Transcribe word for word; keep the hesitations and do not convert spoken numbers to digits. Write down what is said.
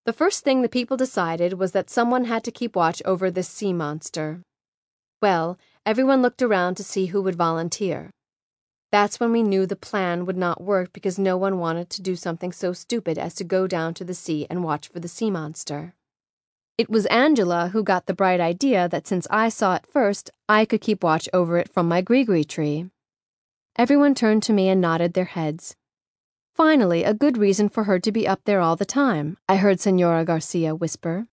The first thing the people decided was that someone had to keep watch over this sea monster. Well, everyone looked around to see who would volunteer. That's when we knew the plan would not work because no one wanted to do something so stupid as to go down to the sea and watch for the sea monster. It was Angela who got the bright idea that since I saw it first, I could keep watch over it from my gree-gree tree. Everyone turned to me and nodded their heads. Finally, a good reason for her to be up there all the time, I heard Señora Garcia whisper.